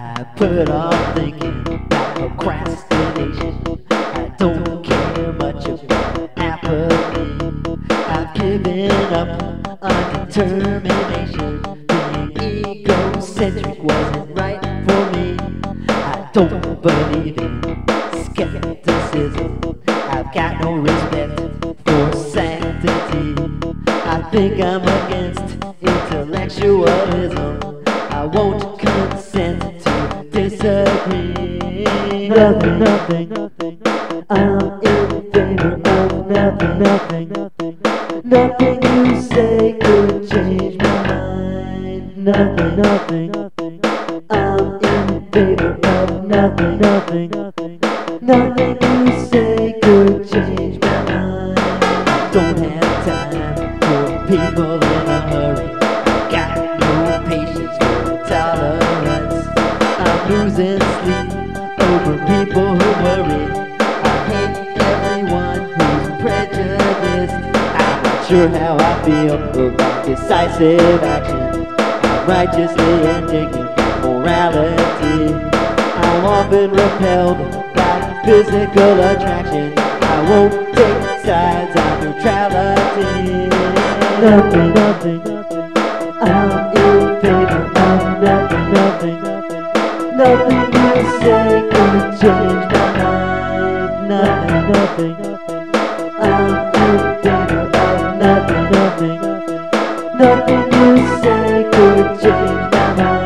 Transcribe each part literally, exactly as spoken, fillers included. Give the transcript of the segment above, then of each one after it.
I put off thinking about procrastination. I don't care much about apathy. I've given up on determination. Being egocentric wasn't right for me. I don't believe in skepticism. I've got no respect for sanctity. I think I'm against intellectualism. I won't consent to disagree. Nothing, nothing, nothing. I'm in favor of nothing, nothing, nothing. Nothing you say could change my mind. Nothing, nothing, nothing. I'm in favor of nothing, nothing, nothing. Nothing you say could change my mind. Don't have time for people in a hurry. Got no patience for tolerance. I'm losing sleep over people who worry. I hate everyone who's prejudiced. I'm not sure how I feel about decisive action. I'm righteously indignant morality. I'm often repelled by physical attraction. I won't take sides on neutrality. Nothing, nothing, nothing. I'm in favor of nothing, nothing, nothing. Nothing you say could change my mind. Nothing, nothing, nothing. I'm in favor of nothing, nothing, nothing. Nothing you say could change my mind.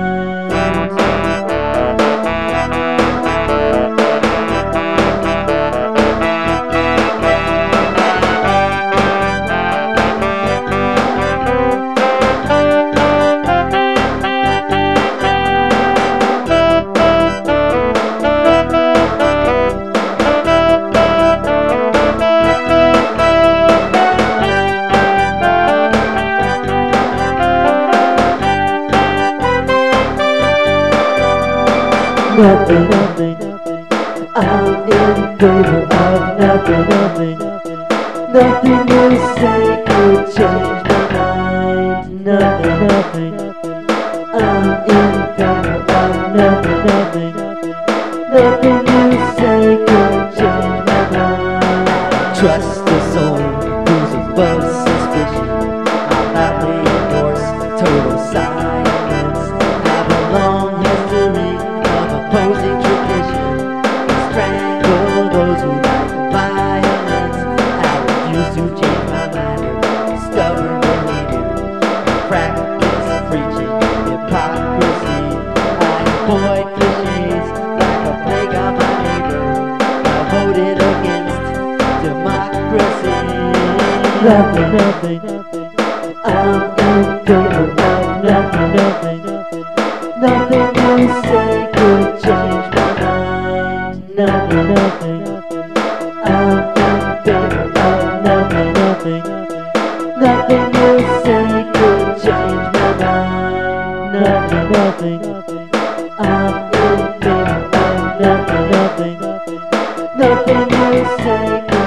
Nothing, nothing, nothing. I'm in favor of nothing, nothing, nothing. Nothing you say could change my mind. Nothing, nothing, nothing. I'm in favor of nothing, nothing, nothing. Nothing you say could change my mind. Trust the soul who's above suspicion. I'll loudly endorse total silence. Have a long history opposing tradition. Strangle those who like violence. I refuse to change my mind or stubborn behavior. Practice preaching hypocrisy. I avoid cliches like a plague on my neighbor. I voted against democracy. Nothing, nothing, nothing. I'm in favor of nothing, nothing, nothing. Nothing you say could change my mind. Nothing, nothing, nothing. I'm in favor of nothing, nothing, nothing. Nothing you say could change my mind. Nothing, nothing, nothing. I'm in favor of nothing, nothing, nothing. Nothing you say could